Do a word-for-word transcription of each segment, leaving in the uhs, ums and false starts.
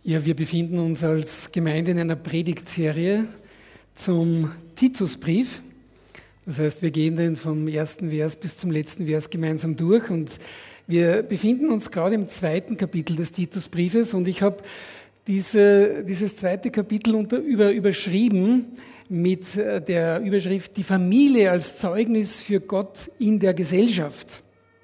Ja, wir befinden uns als Gemeinde in einer Predigtserie zum Titusbrief. Das heißt, wir gehen den vom ersten Vers bis zum letzten Vers gemeinsam durch und wir befinden uns gerade im zweiten Kapitel des Titusbriefes und ich habe diese, dieses zweite Kapitel unter, über, überschrieben mit der Überschrift Die Familie als Zeugnis für Gott in der Gesellschaft.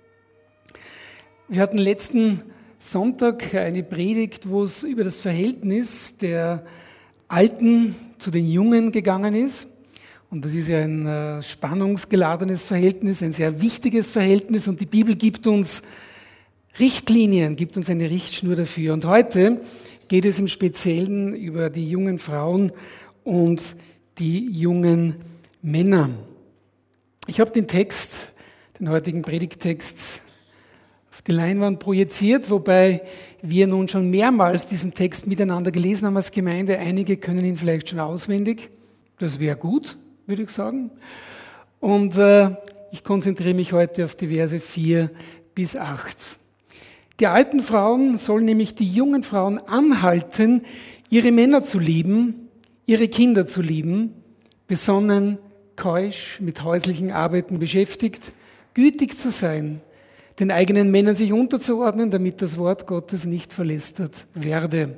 Wir hatten letzten Sonntag eine Predigt, wo es über das Verhältnis der Alten zu den Jungen gegangen ist. Und das ist ja ein äh, spannungsgeladenes Verhältnis, ein sehr wichtiges Verhältnis. Und die Bibel gibt uns Richtlinien, gibt uns eine Richtschnur dafür. Und heute geht es im Speziellen über die jungen Frauen und die jungen Männer. Ich habe den Text, den heutigen Predigttext, die Leinwand projiziert, wobei wir nun schon mehrmals diesen Text miteinander gelesen haben als Gemeinde. Einige können ihn vielleicht schon auswendig. Das wäre gut, würde ich sagen. Und äh, ich konzentriere mich heute auf die Verse vier bis acht. Die alten Frauen sollen nämlich die jungen Frauen anhalten, ihre Männer zu lieben, ihre Kinder zu lieben, besonnen, keusch, mit häuslichen Arbeiten beschäftigt, gütig zu sein, den eigenen Männern sich unterzuordnen, damit das Wort Gottes nicht verlästert werde.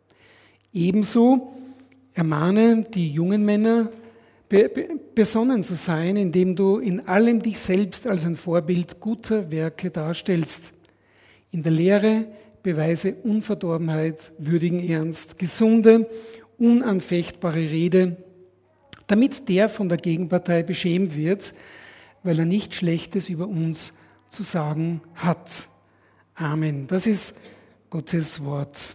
Ebenso ermahne die jungen Männer, be- be- besonnen zu sein, indem du in allem dich selbst als ein Vorbild guter Werke darstellst. In der Lehre beweise Unverdorbenheit, würdigen Ernst, gesunde, unanfechtbare Rede, damit der von der Gegenpartei beschämt wird, weil er nichts Schlechtes über uns zu sagen hat. Amen. Das ist Gottes Wort.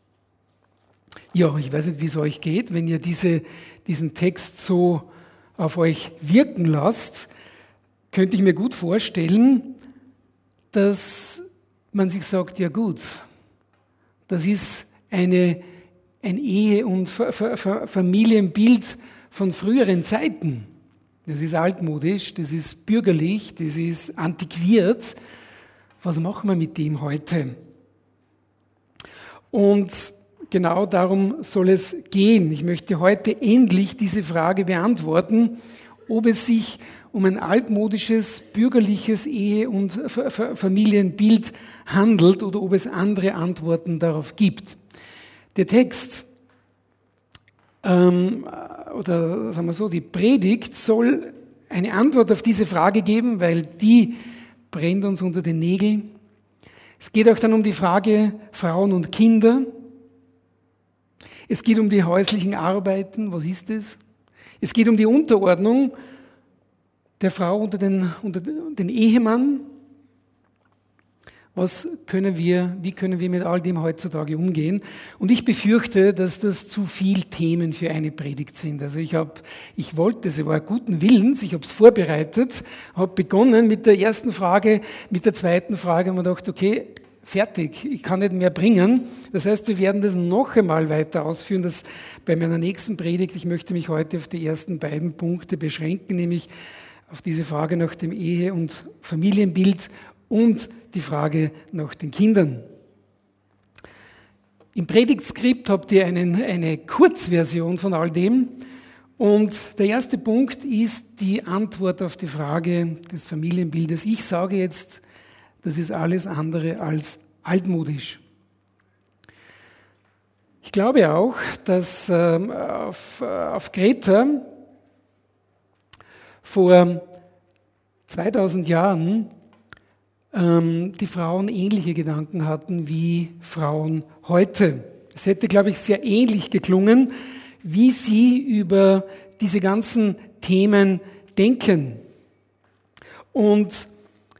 Ja, ich weiß nicht, wie es euch geht, wenn ihr diese, diesen Text so auf euch wirken lasst, könnte ich mir gut vorstellen, dass man sich sagt, ja gut, das ist eine, ein Ehe- und Familienbild von früheren Zeiten. Das ist altmodisch, das ist bürgerlich, das ist antiquiert. Was machen wir mit dem heute? Und genau darum soll es gehen. Ich möchte heute endlich diese Frage beantworten, ob es sich um ein altmodisches, bürgerliches Ehe- und Familienbild handelt oder ob es andere Antworten darauf gibt. Der Text ähm, oder sagen wir so, die Predigt soll eine Antwort auf diese Frage geben, weil die brennt uns unter den Nägeln. Es geht auch dann um die Frage Frauen und Kinder. Es geht um die häuslichen Arbeiten, was ist es? Es geht um die Unterordnung der Frau unter den, unter den Ehemann. Was können wir, wie können wir mit all dem heutzutage umgehen? Und ich befürchte, dass das zu viele Themen für eine Predigt sind. Also ich habe, ich wollte, es war guten Willens, ich habe es vorbereitet, habe begonnen mit der ersten Frage, mit der zweiten Frage und mir gedacht, okay, fertig, ich kann nicht mehr bringen. Das heißt, wir werden das noch einmal weiter ausführen, das bei meiner nächsten Predigt. Ich möchte mich heute auf die ersten beiden Punkte beschränken, nämlich auf diese Frage nach dem Ehe- und Familienbild und die Frage nach den Kindern. Im Predigtskript habt ihr einen, eine Kurzversion von all dem. Und der erste Punkt ist die Antwort auf die Frage des Familienbildes. Ich sage jetzt, das ist alles andere als altmodisch. Ich glaube auch, dass ähm, auf, auf Kreta vor zweitausend Jahren die Frauen ähnliche Gedanken hatten wie Frauen heute. Es hätte, glaube ich, sehr ähnlich geklungen, wie sie über diese ganzen Themen denken. Und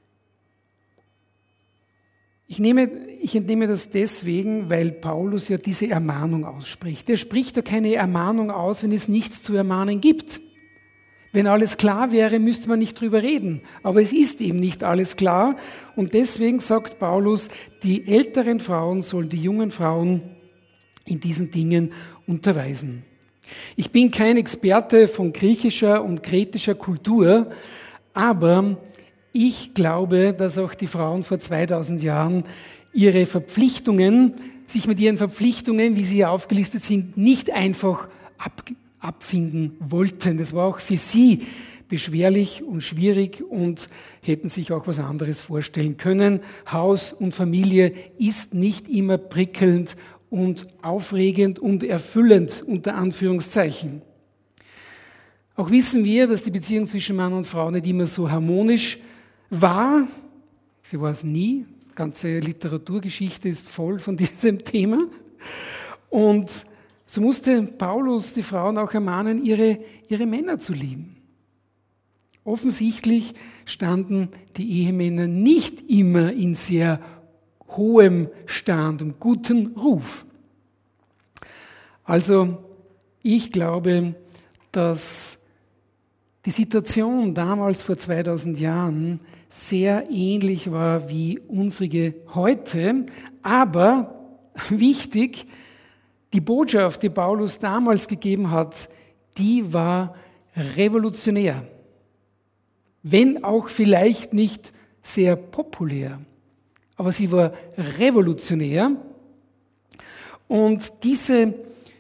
ich, nehme, ich entnehme das deswegen, weil Paulus ja diese Ermahnung ausspricht. Er spricht ja keine Ermahnung aus, wenn es nichts zu ermahnen gibt. Wenn alles klar wäre, müsste man nicht drüber reden. Aber es ist eben nicht alles klar. Und deswegen sagt Paulus, die älteren Frauen sollen die jungen Frauen in diesen Dingen unterweisen. Ich bin kein Experte von griechischer und kretischer Kultur, aber ich glaube, dass auch die Frauen vor zweitausend Jahren ihre Verpflichtungen sich mit ihren Verpflichtungen, wie sie hier aufgelistet sind, nicht einfach ab, abfinden wollten. Das war auch für sie beschwerlich und schwierig und hätten sich auch was anderes vorstellen können. Haus und Familie ist nicht immer prickelnd und aufregend und erfüllend, unter Anführungszeichen. Auch wissen wir, dass die Beziehung zwischen Mann und Frau nicht immer so harmonisch war. Sie war es nie. Die ganze Literaturgeschichte ist voll von diesem Thema. Und so musste Paulus die Frauen auch ermahnen, ihre, ihre Männer zu lieben. Offensichtlich standen die Ehemänner nicht immer in sehr hohem Stand und guten Ruf. Also ich glaube, dass die Situation damals vor zweitausend Jahren sehr ähnlich war wie unsere heute, aber wichtig, die Botschaft, die Paulus damals gegeben hat, die war revolutionär. Wenn auch vielleicht nicht sehr populär, aber sie war revolutionär. Und diese,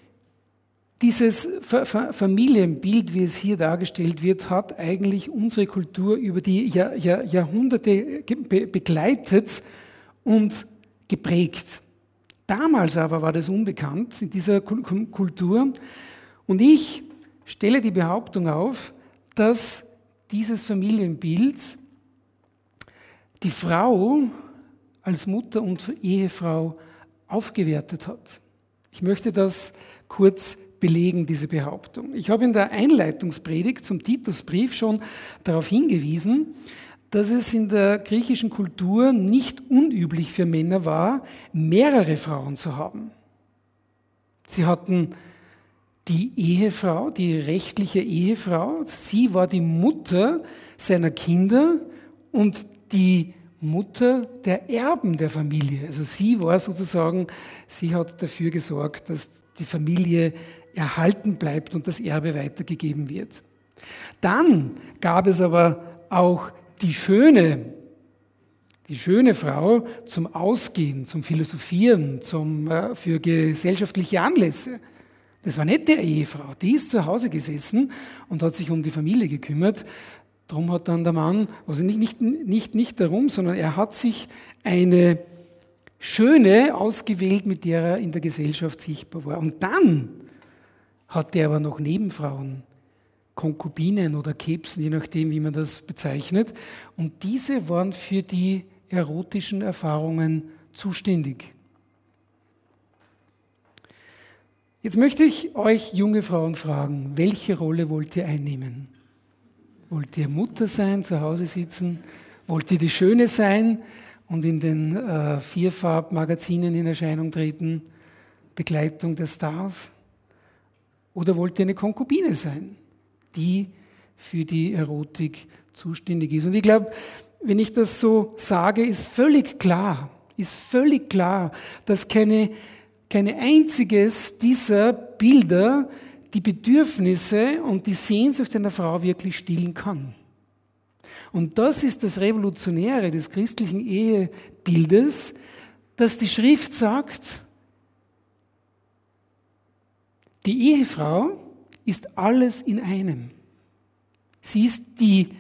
dieses Familienbild, wie es hier dargestellt wird, hat eigentlich unsere Kultur über die Jahr, Jahr, Jahrhunderte begleitet und geprägt. Damals aber war das unbekannt in dieser Kultur. Und ich stelle die Behauptung auf, dass dieses Familienbild die Frau als Mutter und Ehefrau aufgewertet hat. Ich möchte das kurz belegen, diese Behauptung. Ich habe in der Einleitungspredigt zum Titusbrief schon darauf hingewiesen, dass es in der griechischen Kultur nicht unüblich für Männer war, mehrere Frauen zu haben. Sie hatten die Ehefrau, die rechtliche Ehefrau, sie war die Mutter seiner Kinder und die Mutter der Erben der Familie. Also sie war sozusagen, sie hat dafür gesorgt, dass die Familie erhalten bleibt und das Erbe weitergegeben wird. Dann gab es aber auch die schöne, die schöne Frau zum Ausgehen, zum Philosophieren, zum, äh, für gesellschaftliche Anlässe. Das war nicht der Ehefrau, die ist zu Hause gesessen und hat sich um die Familie gekümmert. Darum hat dann der Mann, also nicht, nicht, nicht, nicht darum, sondern er hat sich eine Schöne ausgewählt, mit der er in der Gesellschaft sichtbar war. Und dann hat er aber noch Nebenfrauen, Konkubinen oder Kebsen, je nachdem, wie man das bezeichnet. Und diese waren für die erotischen Erfahrungen zuständig. Jetzt möchte ich euch junge Frauen fragen, welche Rolle wollt ihr einnehmen? Wollt ihr Mutter sein, zu Hause sitzen? Wollt ihr die Schöne sein und in den äh, Vierfarb-Magazinen in Erscheinung treten? Begleitung der Stars? Oder wollt ihr eine Konkubine sein, die für die Erotik zuständig ist? Und ich glaube, wenn ich das so sage, ist völlig klar, ist völlig klar, dass keine Kein einziges dieser Bilder die Bedürfnisse und die Sehnsucht einer Frau wirklich stillen kann. Und das ist das Revolutionäre des christlichen Ehebildes, dass die Schrift sagt, die Ehefrau ist alles in einem. Sie ist die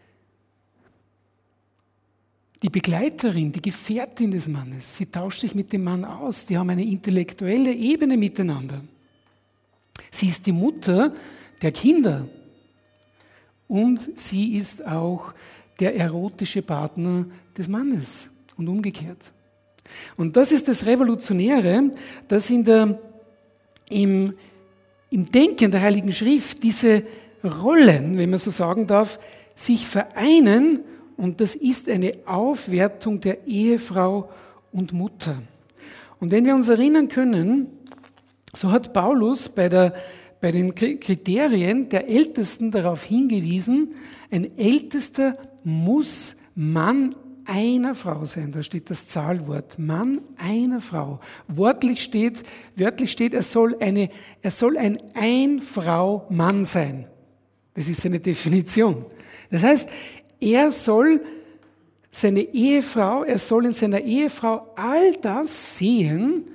Die Begleiterin, die Gefährtin des Mannes, sie tauscht sich mit dem Mann aus, die haben eine intellektuelle Ebene miteinander. Sie ist die Mutter der Kinder und sie ist auch der erotische Partner des Mannes und umgekehrt. Und das ist das Revolutionäre, dass in der, im, im Denken der Heiligen Schrift diese Rollen, wenn man so sagen darf, sich vereinen. Und das ist eine Aufwertung der Ehefrau und Mutter. Und wenn wir uns erinnern können, so hat Paulus bei, der, bei den Kriterien der Ältesten darauf hingewiesen, ein Ältester muss Mann einer Frau sein. Da steht das Zahlwort, Mann einer Frau. Wörtlich steht, wörtlich steht, er soll, eine, er soll ein Ein-Frau-Mann sein. Das ist seine Definition. Das heißt, er soll seine Ehefrau, er soll in seiner Ehefrau all das sehen,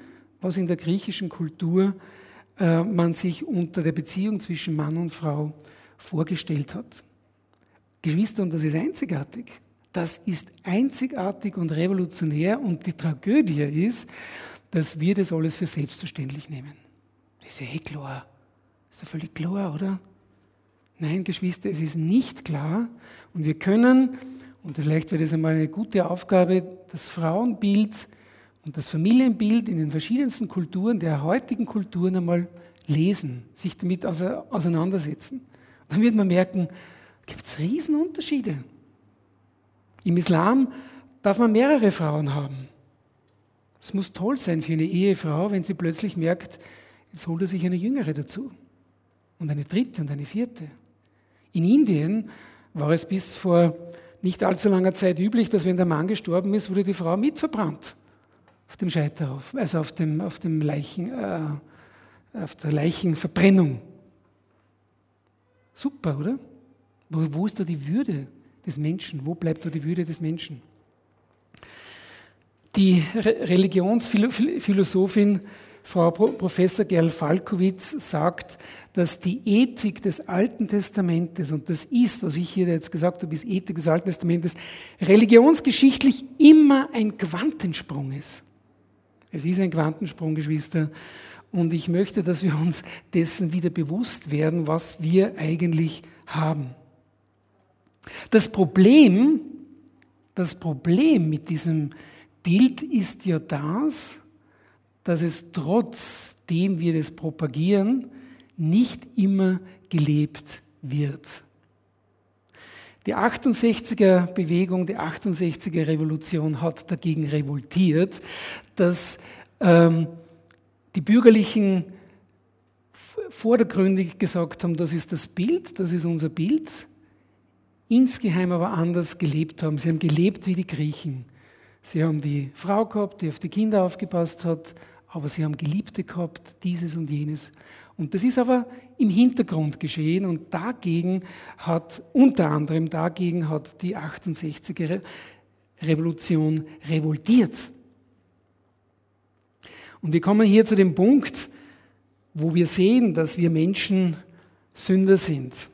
was in der griechischen Kultur äh, man sich unter der Beziehung zwischen Mann und Frau vorgestellt hat. Geschwister, und das ist einzigartig. Das ist einzigartig und revolutionär, und die Tragödie ist, dass wir das alles für selbstverständlich nehmen. Das ist ja eh klar. Das ist ja völlig klar, oder? Nein, Geschwister, es ist nicht klar, und wir können, und vielleicht wäre das einmal eine gute Aufgabe, das Frauenbild und das Familienbild in den verschiedensten Kulturen, der heutigen Kulturen einmal lesen, sich damit auseinandersetzen. Und dann wird man merken, gibt es Riesenunterschiede. Im Islam darf man mehrere Frauen haben. Es muss toll sein für eine Ehefrau, wenn sie plötzlich merkt, jetzt holt er sich eine Jüngere dazu. Und eine dritte und eine vierte. In Indien war es bis vor nicht allzu langer Zeit üblich, dass wenn der Mann gestorben ist, wurde die Frau mitverbrannt. Auf dem Scheiterhaufen, also auf dem, auf dem Leichen, äh, auf der Leichenverbrennung. Super, oder? Wo, wo ist da die Würde des Menschen? Wo bleibt da die Würde des Menschen? Die Re- Religionsphilosophin Frau Pro- Professor Gerl Falkowitz sagt, dass die Ethik des Alten Testamentes, und das ist, was ich hier jetzt gesagt habe, ist Ethik des Alten Testamentes, religionsgeschichtlich immer ein Quantensprung ist. Es ist ein Quantensprung, Geschwister, und ich möchte, dass wir uns dessen wieder bewusst werden, was wir eigentlich haben. Das Problem, das Problem mit diesem Bild ist ja das, dass es trotzdem wir das propagieren, nicht immer gelebt wird. Die achtundsechziger-Bewegung, die achtundsechziger-Revolution hat dagegen revoltiert, dass ähm, die Bürgerlichen vordergründig gesagt haben, das ist das Bild, das ist unser Bild, insgeheim aber anders gelebt haben. Sie haben gelebt wie die Griechen. Sie haben die Frau gehabt, die auf die Kinder aufgepasst hat, aber sie haben Geliebte gehabt, dieses und jenes. Und das ist aber im Hintergrund geschehen, und dagegen hat, unter anderem dagegen hat die achtundsechziger-Revolution revoltiert. Und wir kommen hier zu dem Punkt, wo wir sehen, dass wir Menschen Sünder sind.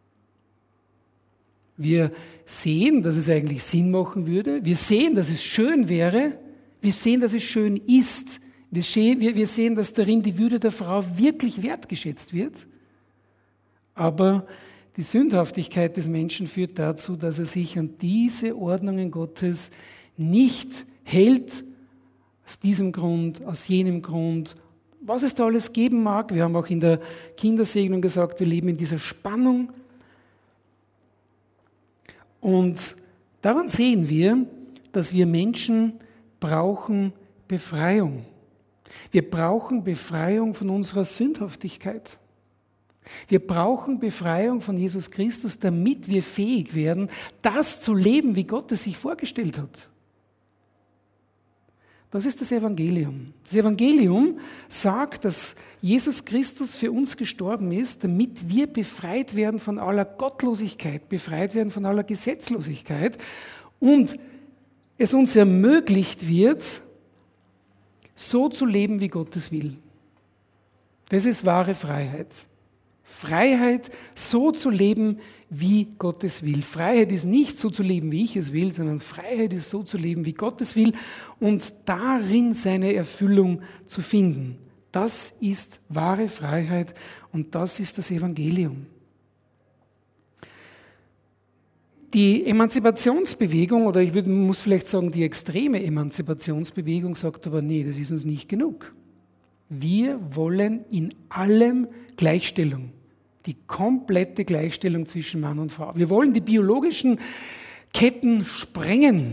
Wir sehen, dass es eigentlich Sinn machen würde. Wir sehen, dass es schön wäre. Wir sehen, dass es schön ist. Wir sehen, dass darin die Würde der Frau wirklich wertgeschätzt wird. Aber die Sündhaftigkeit des Menschen führt dazu, dass er sich an diese Ordnungen Gottes nicht hält, aus diesem Grund, aus jenem Grund, was es da alles geben mag. Wir haben auch in der Kindersegnung gesagt, wir leben in dieser Spannung. Und daran sehen wir, dass wir Menschen brauchen Befreiung. Wir brauchen Befreiung von unserer Sündhaftigkeit. Wir brauchen Befreiung von Jesus Christus, damit wir fähig werden, das zu leben, wie Gott es sich vorgestellt hat. Das ist das Evangelium. Das Evangelium sagt, dass Jesus Christus für uns gestorben ist, damit wir befreit werden von aller Gottlosigkeit, befreit werden von aller Gesetzlosigkeit, und es uns ermöglicht wird, so zu leben, wie Gott es will. Das ist wahre Freiheit. Freiheit, so zu leben, wie Gott es will. Freiheit ist nicht so zu leben, wie ich es will, sondern Freiheit ist so zu leben, wie Gott es will, und darin seine Erfüllung zu finden. Das ist wahre Freiheit, und das ist das Evangelium. Die Emanzipationsbewegung, oder ich würde, muss vielleicht sagen, die extreme Emanzipationsbewegung sagt aber, nee, das ist uns nicht genug. Wir wollen in allem Gleichstellung. Die komplette Gleichstellung zwischen Mann und Frau. Wir wollen die biologischen Ketten sprengen.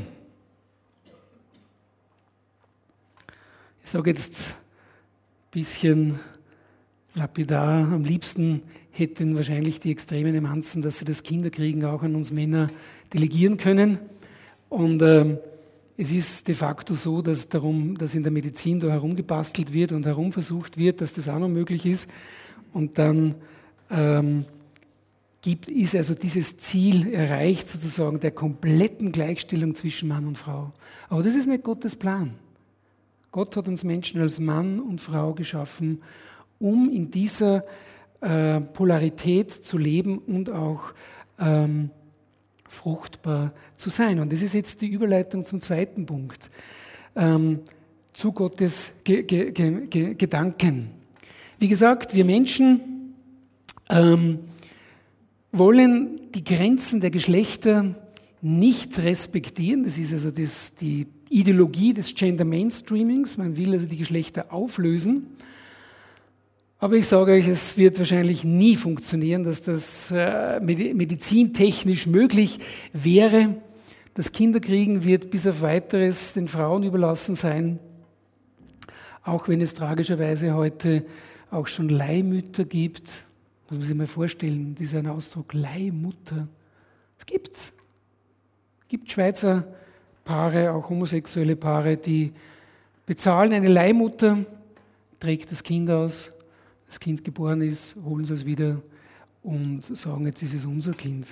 Ich sage jetzt ein bisschen lapidar, am liebsten hätten wahrscheinlich die extremen Emanzen, dass sie das Kinderkriegen auch an uns Männer delegieren können. Und äh, es ist de facto so, dass, darum, dass in der Medizin da herumgebastelt wird und herumversucht wird, dass das auch noch möglich ist. Und dann ähm, gibt, ist also dieses Ziel erreicht, sozusagen der kompletten Gleichstellung zwischen Mann und Frau. Aber das ist nicht Gottes Plan. Gott hat uns Menschen als Mann und Frau geschaffen, um in dieser äh, Polarität zu leben und auch ähm, fruchtbar zu sein. Und das ist jetzt die Überleitung zum zweiten Punkt, ähm, zu Gottes Ge- Ge- Ge- Ge- Gedanken. Wie gesagt, wir Menschen ähm, wollen die Grenzen der Geschlechter nicht respektieren. Das ist also das, die Ideologie des Gender Mainstreamings. Man will also die Geschlechter auflösen. Aber ich sage euch, es wird wahrscheinlich nie funktionieren, dass das äh, medizintechnisch möglich wäre. Das Kinderkriegen wird bis auf Weiteres den Frauen überlassen sein, auch wenn es tragischerweise heute auch schon Leihmütter gibt. Muss man sich mal vorstellen, dieser Ausdruck Leihmutter. Es gibt's. Es gibt Schweizer Paare, auch homosexuelle Paare, die bezahlen eine Leihmutter, trägt das Kind aus, das Kind geboren ist, holen sie es wieder und sagen, jetzt ist es unser Kind.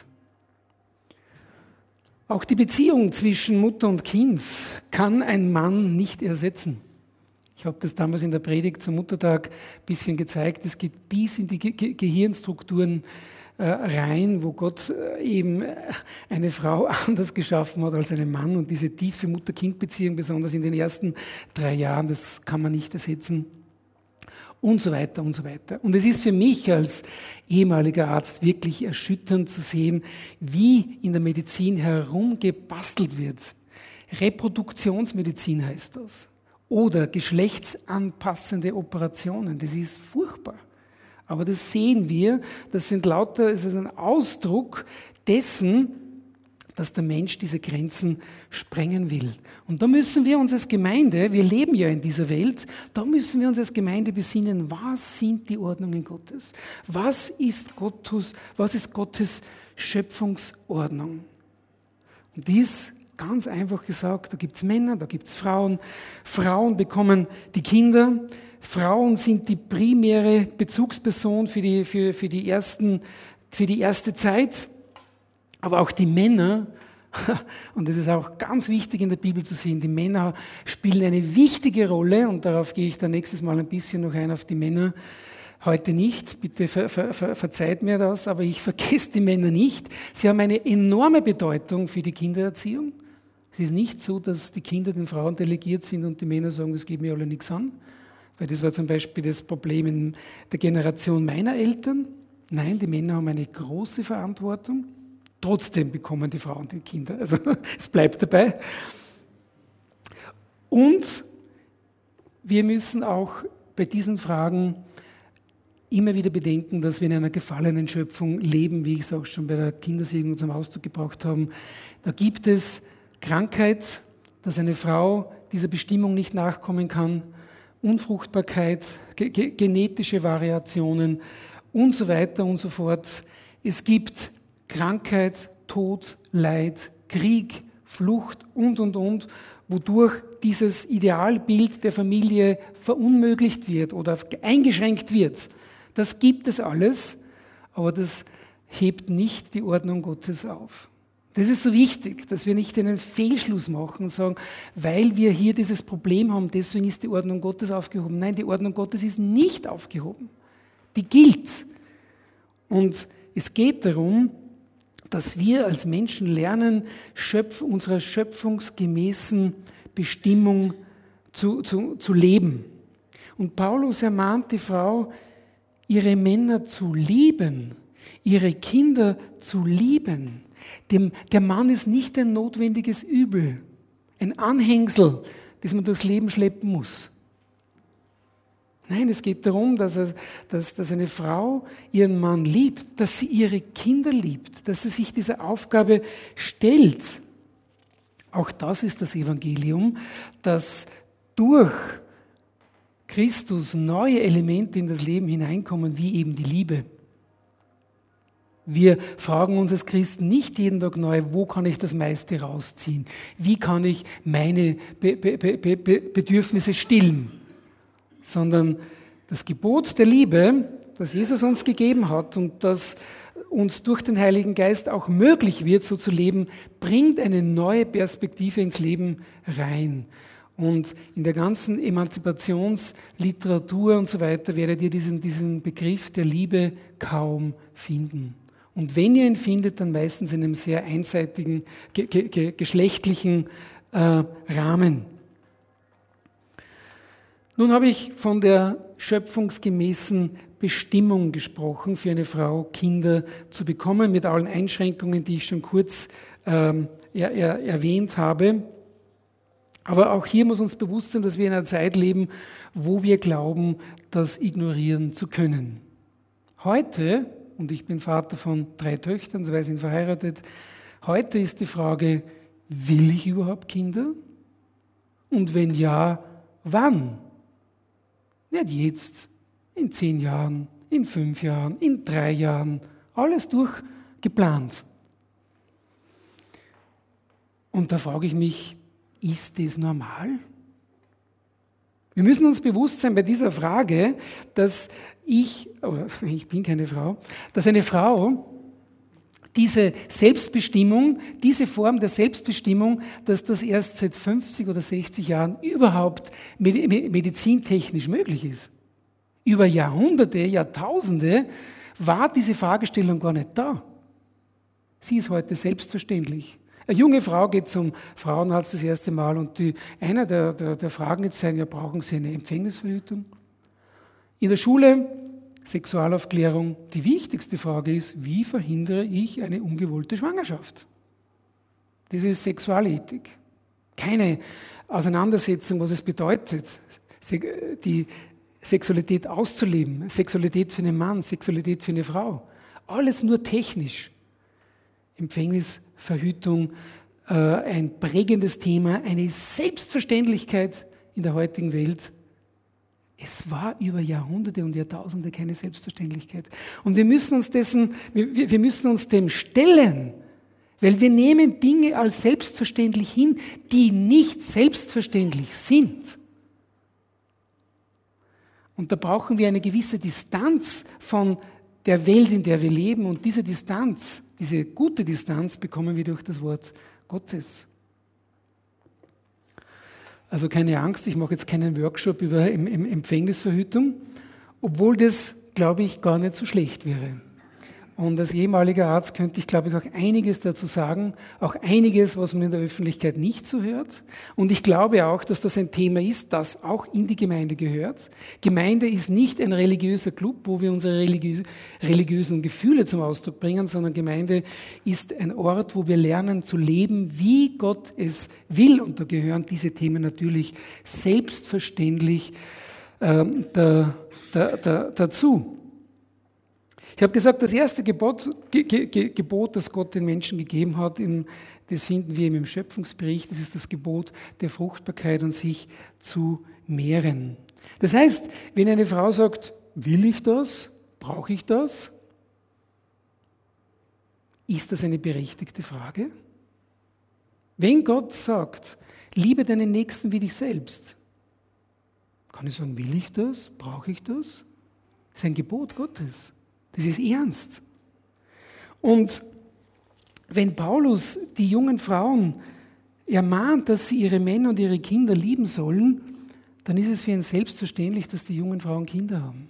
Auch die Beziehung zwischen Mutter und Kind kann ein Mann nicht ersetzen. Ich habe das damals in der Predigt zum Muttertag ein bisschen gezeigt. Es geht bis in die Ge- Gehirnstrukturen äh, rein, wo Gott äh, eben eine Frau anders geschaffen hat als einen Mann. Und diese tiefe Mutter-Kind-Beziehung, besonders in den ersten drei Jahren, das kann man nicht ersetzen. Und so weiter und so weiter. Und es ist für mich als ehemaliger Arzt wirklich erschütternd zu sehen, wie in der Medizin herumgebastelt wird. Reproduktionsmedizin heißt das. Oder geschlechtsanpassende Operationen. Das ist furchtbar. Aber das sehen wir, das sind lauter, es ist ein Ausdruck dessen, dass der Mensch diese Grenzen sprengen will. Und da müssen wir uns als Gemeinde, wir leben ja in dieser Welt, da müssen wir uns als Gemeinde besinnen, was sind die Ordnungen Gottes? Was ist Gottes, was ist Gottes Schöpfungsordnung? Und dies ganz einfach gesagt, da gibt es Männer, da gibt es Frauen. Frauen bekommen die Kinder. Frauen sind die primäre Bezugsperson für die, für, für die, ersten, für die erste Zeit. Aber auch die Männer, und das ist auch ganz wichtig in der Bibel zu sehen, die Männer spielen eine wichtige Rolle, und darauf gehe ich dann nächstes Mal ein bisschen noch ein, auf die Männer. Heute nicht, bitte ver, ver, ver, verzeiht mir das, aber ich vergesse die Männer nicht. Sie haben eine enorme Bedeutung für die Kindererziehung. Es ist nicht so, dass die Kinder den Frauen delegiert sind und die Männer sagen, das geht mir alle nichts an. Weil das war zum Beispiel das Problem in der Generation meiner Eltern. Nein, die Männer haben eine große Verantwortung. Trotzdem bekommen die Frauen die Kinder. Also es bleibt dabei. Und wir müssen auch bei diesen Fragen immer wieder bedenken, dass wir in einer gefallenen Schöpfung leben, wie ich es auch schon bei der Kindersegnung zum Ausdruck gebracht habe. Da gibt es Krankheit, dass eine Frau dieser Bestimmung nicht nachkommen kann, Unfruchtbarkeit, ge- ge- genetische Variationen und so weiter und so fort. Es gibt Krankheit, Tod, Leid, Krieg, Flucht und, und, und, wodurch dieses Idealbild der Familie verunmöglicht wird oder eingeschränkt wird. Das gibt es alles, aber das hebt nicht die Ordnung Gottes auf. Das ist so wichtig, dass wir nicht einen Fehlschluss machen und sagen, weil wir hier dieses Problem haben, deswegen ist die Ordnung Gottes aufgehoben. Nein, die Ordnung Gottes ist nicht aufgehoben. Die gilt. Und es geht darum, dass wir als Menschen lernen, Schöpf, unserer schöpfungsgemäßen Bestimmung zu, zu, zu leben. Und Paulus ermahnt die Frau, ihre Männer zu lieben, ihre Kinder zu lieben. Dem, der Mann ist nicht ein notwendiges Übel, ein Anhängsel, das man durchs Leben schleppen muss. Nein, es geht darum, dass, er, dass, dass eine Frau ihren Mann liebt, dass sie ihre Kinder liebt, dass sie sich dieser Aufgabe stellt. Auch das ist das Evangelium, dass durch Christus neue Elemente in das Leben hineinkommen, wie eben die Liebe. Wir fragen uns als Christen nicht jeden Tag neu, wo kann ich das meiste rausziehen? Wie kann ich meine Be- Be- Be- Be- Bedürfnisse stillen? Sondern das Gebot der Liebe, das Jesus uns gegeben hat und das uns durch den Heiligen Geist auch möglich wird, so zu leben, bringt eine neue Perspektive ins Leben rein. Und in der ganzen Emanzipationsliteratur und so weiter werdet ihr diesen, diesen Begriff der Liebe kaum finden. Und wenn ihr ihn findet, dann meistens in einem sehr einseitigen, ge ge geschlechtlichen äh, Rahmen. Nun habe ich von der schöpfungsgemäßen Bestimmung gesprochen, für eine Frau Kinder zu bekommen, mit allen Einschränkungen, die ich schon kurz ähm, er, er, erwähnt habe. Aber auch hier muss uns bewusst sein, dass wir in einer Zeit leben, wo wir glauben, das ignorieren zu können. Heute, und ich bin Vater von drei Töchtern, zwei sind verheiratet, heute ist die Frage, will ich überhaupt Kinder? Und wenn ja, wann? Nicht jetzt, in zehn Jahren, in fünf Jahren, in drei Jahren, alles durchgeplant. Und da frage ich mich, ist das normal? Wir müssen uns bewusst sein bei dieser Frage, dass ich, oder ich bin keine Frau, dass eine Frau diese Selbstbestimmung, diese Form der Selbstbestimmung, dass das erst seit fünfzig oder sechzig Jahren überhaupt medizintechnisch möglich ist. Über Jahrhunderte, Jahrtausende war diese Fragestellung gar nicht da. Sie ist heute selbstverständlich. Eine junge Frau geht zum Frauenarzt das erste Mal und die, einer der, der, der Fragen jetzt sein, ja, brauchen Sie eine Empfängnisverhütung? In der Schule Sexualaufklärung, die wichtigste Frage ist, wie verhindere ich eine ungewollte Schwangerschaft? Das ist Sexualethik. Keine Auseinandersetzung, was es bedeutet, die Sexualität auszuleben, Sexualität für einen Mann, Sexualität für eine Frau. Alles nur technisch. Empfängnisverhütung, äh, ein prägendes Thema, eine Selbstverständlichkeit in der heutigen Welt. Es war über Jahrhunderte und Jahrtausende keine Selbstverständlichkeit. Und wir müssen uns dessen, wir, wir müssen uns dem stellen, weil wir nehmen Dinge als selbstverständlich hin, die nicht selbstverständlich sind. Und da brauchen wir eine gewisse Distanz von der Welt, in der wir leben. Und diese Distanz, diese gute Distanz bekommen wir durch das Wort Gottes. Also keine Angst, ich mache jetzt keinen Workshop über Empfängnisverhütung, obwohl das, glaube ich, gar nicht so schlecht wäre. Und als ehemaliger Arzt könnte ich, glaube ich, auch einiges dazu sagen, auch einiges, was man in der Öffentlichkeit nicht so hört. Und ich glaube auch, dass das ein Thema ist, das auch in die Gemeinde gehört. Gemeinde ist nicht ein religiöser Club, wo wir unsere religiös- religiösen Gefühle zum Ausdruck bringen, sondern Gemeinde ist ein Ort, wo wir lernen zu leben, wie Gott es will. Und da gehören diese Themen natürlich selbstverständlich ähm, da, da, da, dazu. Ich habe gesagt, das erste Gebot, Ge Ge Gebot, das Gott den Menschen gegeben hat, in, das finden wir im Schöpfungsbericht, das ist das Gebot der Fruchtbarkeit und sich zu mehren. Das heißt, wenn eine Frau sagt, will ich das, brauche ich das, ist das eine berechtigte Frage? Wenn Gott sagt, liebe deinen Nächsten wie dich selbst, kann ich sagen, will ich das, brauche ich das? Das ist ein Gebot Gottes. Das ist ernst. Und wenn Paulus die jungen Frauen ermahnt, dass sie ihre Männer und ihre Kinder lieben sollen, dann ist es für ihn selbstverständlich, dass die jungen Frauen Kinder haben.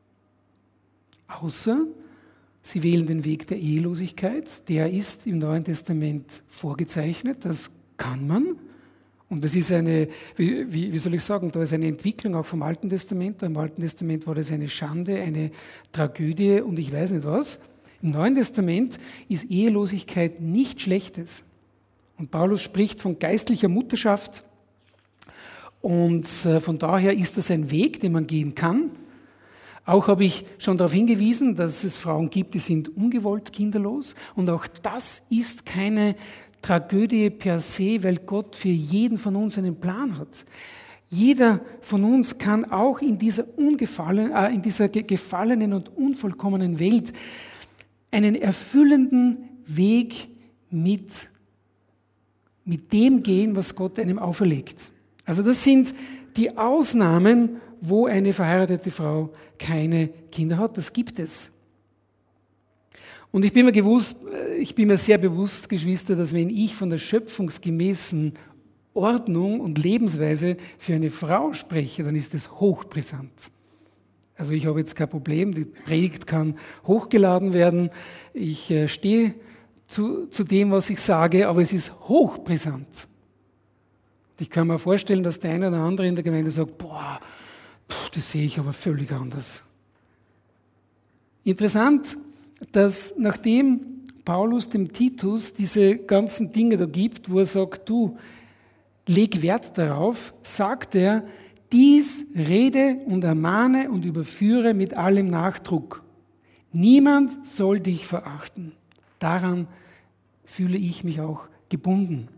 Außer sie wählen den Weg der Ehelosigkeit. Der ist im Neuen Testament vorgezeichnet, das kann man. Und das ist eine, wie, wie soll ich sagen, da ist eine Entwicklung auch vom Alten Testament. Im Alten Testament war das eine Schande, eine Tragödie und ich weiß nicht was. Im Neuen Testament ist Ehelosigkeit nichts Schlechtes. Und Paulus spricht von geistlicher Mutterschaft und von daher ist das ein Weg, den man gehen kann. Auch habe ich schon darauf hingewiesen, dass es Frauen gibt, die sind ungewollt kinderlos und auch das ist keine Tragödie per se, weil Gott für jeden von uns einen Plan hat. Jeder von uns kann auch in dieser, ungefallen, äh, in dieser gefallenen und unvollkommenen Welt einen erfüllenden Weg mit, mit dem gehen, was Gott einem auferlegt. Also das sind die Ausnahmen, wo eine verheiratete Frau keine Kinder hat. Das gibt es. Und ich bin mir gewusst, ich bin mir sehr bewusst, Geschwister, dass wenn ich von der schöpfungsgemäßen Ordnung und Lebensweise für eine Frau spreche, dann ist es hochbrisant. Also ich habe jetzt kein Problem, die Predigt kann hochgeladen werden. Ich äh, stehe zu, zu dem, was ich sage, aber es ist hochbrisant. Ich kann mir vorstellen, dass der eine oder andere in der Gemeinde sagt, boah, pff, das sehe ich aber völlig anders. Interessant, dass nachdem Paulus dem Titus diese ganzen Dinge da gibt, wo er sagt, du, leg Wert darauf, sagt er, dies rede und ermahne und überführe mit allem Nachdruck. Niemand soll dich verachten. Daran fühle ich mich auch gebunden.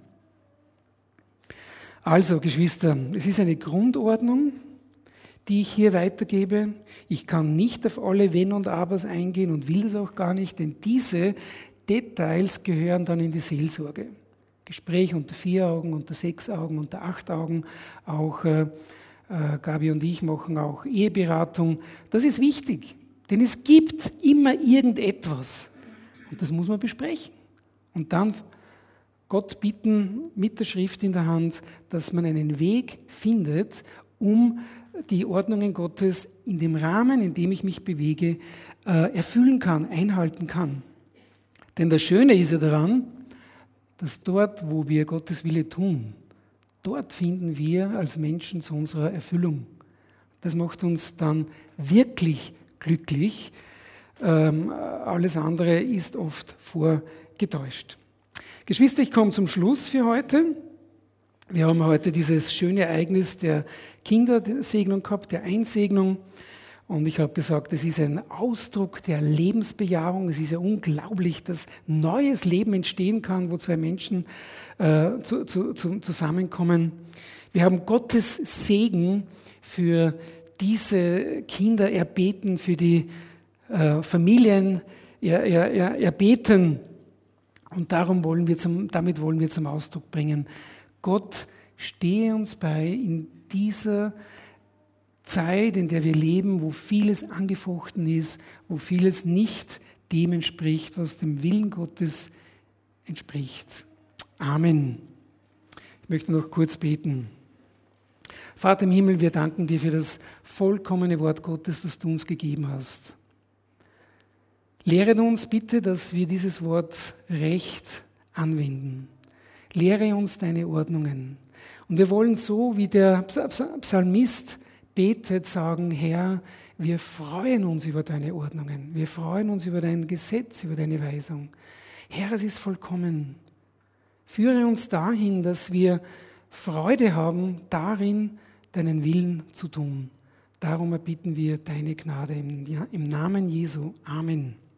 Also, Geschwister, es ist eine Grundordnung, die ich hier weitergebe. Ich kann nicht auf alle Wenn und Abers eingehen und will das auch gar nicht, denn diese Details gehören dann in die Seelsorge. Gespräch unter vier Augen, unter sechs Augen, unter acht Augen. Auch äh, äh, Gabi und ich machen auch Eheberatung. Das ist wichtig, denn es gibt immer irgendetwas. Und das muss man besprechen. Und dann Gott bitten, mit der Schrift in der Hand, dass man einen Weg findet, um die Ordnungen Gottes in dem Rahmen, in dem ich mich bewege, äh, erfüllen kann, einhalten kann. Denn das Schöne ist ja daran, dass dort, wo wir Gottes Wille tun, dort finden wir als Menschen zu unserer Erfüllung. Das macht uns dann wirklich glücklich. Ähm, alles andere ist oft vorgetäuscht. Geschwister, ich komme zum Schluss für heute. Wir haben heute dieses schöne Ereignis der Kindersegnung gehabt, der Einsegnung. Und ich habe gesagt, es ist ein Ausdruck der Lebensbejahung. Es ist ja unglaublich, dass neues Leben entstehen kann, wo zwei Menschen äh, zu, zu, zu, zusammenkommen. Wir haben Gottes Segen für diese Kinder erbeten, für die äh, Familien er, er, er, erbeten. Und darum wollen wir zum, damit wollen wir zum Ausdruck bringen, Gott stehe uns bei in dieser Zeit, in der wir leben, wo vieles angefochten ist, wo vieles nicht dem entspricht, was dem Willen Gottes entspricht. Amen. Ich möchte noch kurz beten. Vater im Himmel, wir danken dir für das vollkommene Wort Gottes, das du uns gegeben hast. Lehre uns bitte, dass wir dieses Wort recht anwenden. Lehre uns deine Ordnungen. Und wir wollen so, wie der Psalmist betet, sagen, Herr, wir freuen uns über deine Ordnungen. Wir freuen uns über dein Gesetz, über deine Weisung. Herr, es ist vollkommen. Führe uns dahin, dass wir Freude haben, darin deinen Willen zu tun. Darum erbitten wir deine Gnade im Namen Jesu. Amen.